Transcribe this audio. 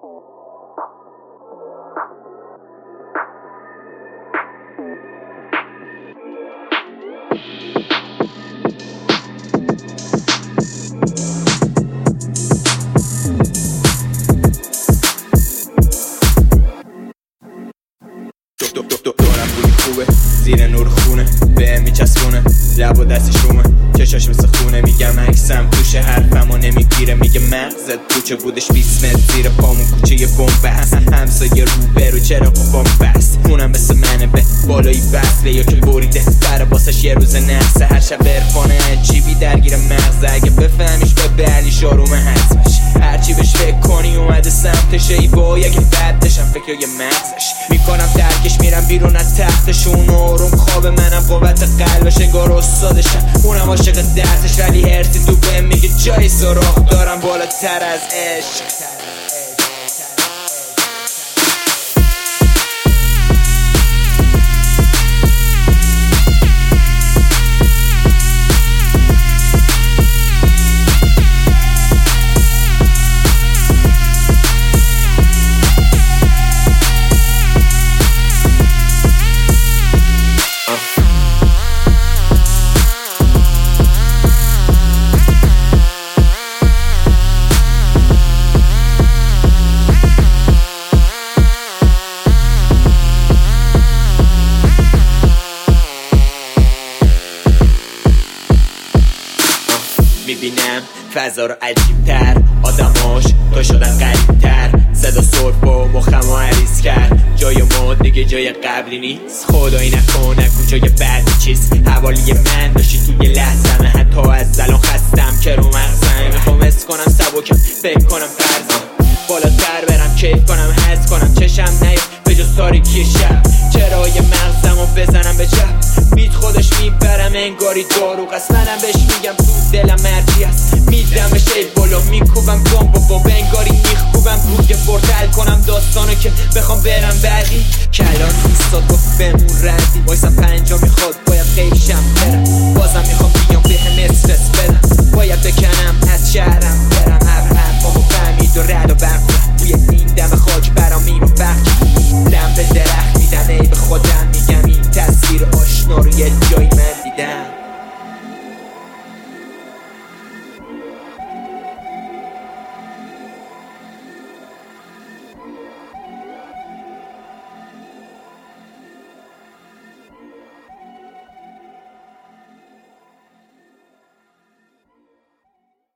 دورم بوی خوبه زیر نور خونه به میچسبونه لب و دستش رومه چشاش مثل خونه میگم عکسم توشه حرفمو نمیگیره میگه مغزت پوچه بودش 20 متر زیر پامون کوچه یه بمب هست همسایه روبرو چرا قفام بس اونم مثل منه به بالایی وصله یا که بریده برا باسش یه روز نحسه هر شب عرفانه عجیبی درگیر مغزه اگه بفهمیش به بلی شاروم حتمش هرچی بهش فکر کنی اومده سمتش ای وای اگه بد بشم فکر یه مغزش میکنم درکش میرم بیرون از تختشون آروم خواب منم قوت قلبش انگار استادشم اونم عاشق درسش ولی هرسی تو بهم میگه جای سراغ دارم بالاتر از عشق میبینم فضا رو عجیب‌تر آدماش تا شدن غریب‌تر صدا سرب و مخمو عریض کرد جای ما دیگه جای قبلی نیست خدایی نکنه کجای بعدی چیز حوالی من داشتی توی لحظمه حتی از الان خستم که رو مغزم میخوام حس کنم سبکم فکر کنم فرضم بالاتر برم کیف کنم حس کنم چشم نیاد به جز تاریکی شب چرا یه مغزمو بزنم به چپ بیت خودش میبرم انگاری داروغ است منم بهش میگم تو دلم مرجی است میدرم بهش ای بالا میکوبم بمب و انگاری میخکوبم روی بردل کنم داستانو که بخوام برم بعدی کلان ایستاد گفت بمون ردی وایسم پنجا میخواد باید قیشم برم بازم میخوام بیام به هم استرس بدم باید بکنم از شهرم برم هر حرفامو فهمید و رد و برق